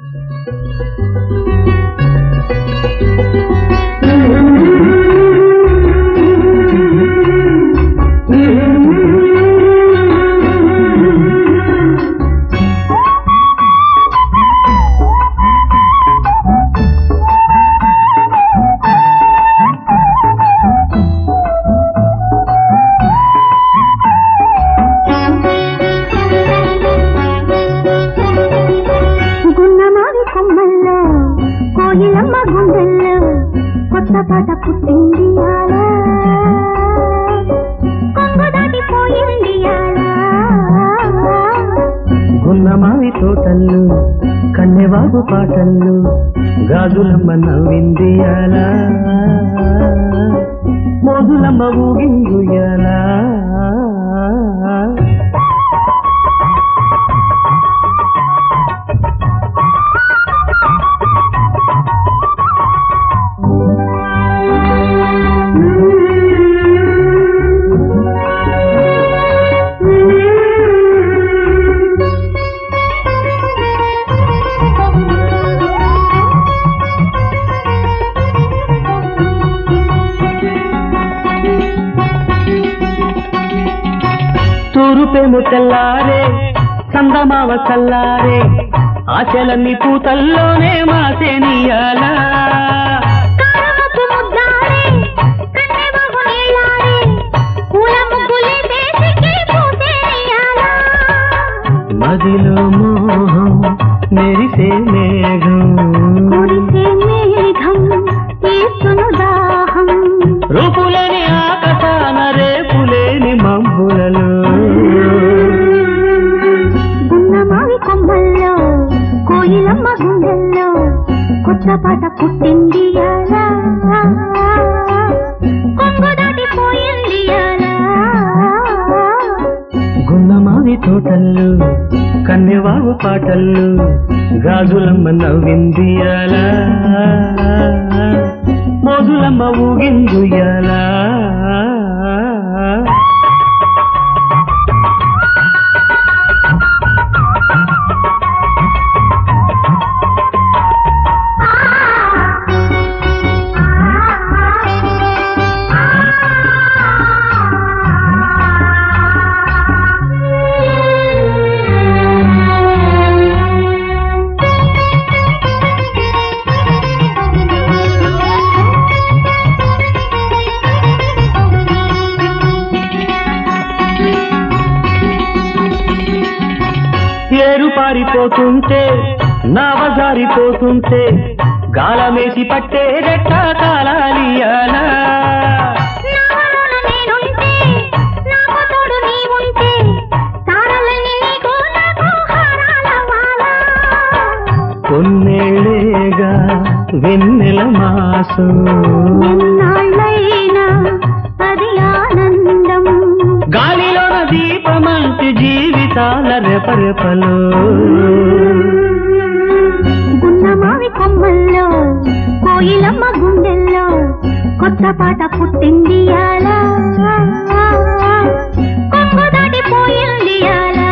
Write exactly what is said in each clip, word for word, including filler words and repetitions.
పాట పుట్టింది అలా కొంగు దాటిపోయింది అలా గున్నమావి తోటల్లు కన్నెవాగు పాటల్లు గాజులమ్మ నవ్వింది అలా మోజులమ్మ ఊగిందు ఎలా తూరుపేము తెల్లారే చందమావ చల్లారే ఆశలన్నీ పూతల్లోనే మాసేనియాలా మదిలో మోహం మెరిసే మేఘం రూపులేని ఆకాశాన రేపులేని మబ్బులలో గున్నమావి కొమ్మల్లో కోయిలమ్మ గుండెల్లో కొత్త పాట పుట్టింది అలా కొంగు దాటిపోయింది అలా గున్నమావి తోటల్లు కన్నెవాగు పాటల్లు గాజులమ్మ నవ్వింది అలా మోజులమ్మ ఊగిందు ఎలా ఏరు పారిపోతుంటే నావజారిపోతుంటే గాలమేసి పట్టే రెట్ట కాలాలియాలా కొన్నేళ్ళేగా వెన్నెల మాసం గాలిలోన దీపమంటి జీవితాల రెపరెపలు గున్నమావి కొమ్మల్లో కోయిలమ్మ గుండెల్లో కొత్త పాట పుట్టింది అలా కొంగు దాటిపోయింది అలా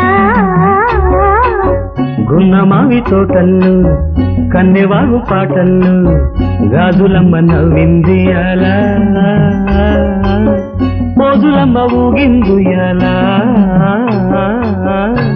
గున్నమావి తోటల్లు కన్నెవాగు పాటల్లు గాజులమ్మ నవ్వింది అలా మోజులమ్మ ఊగిందు ఎలా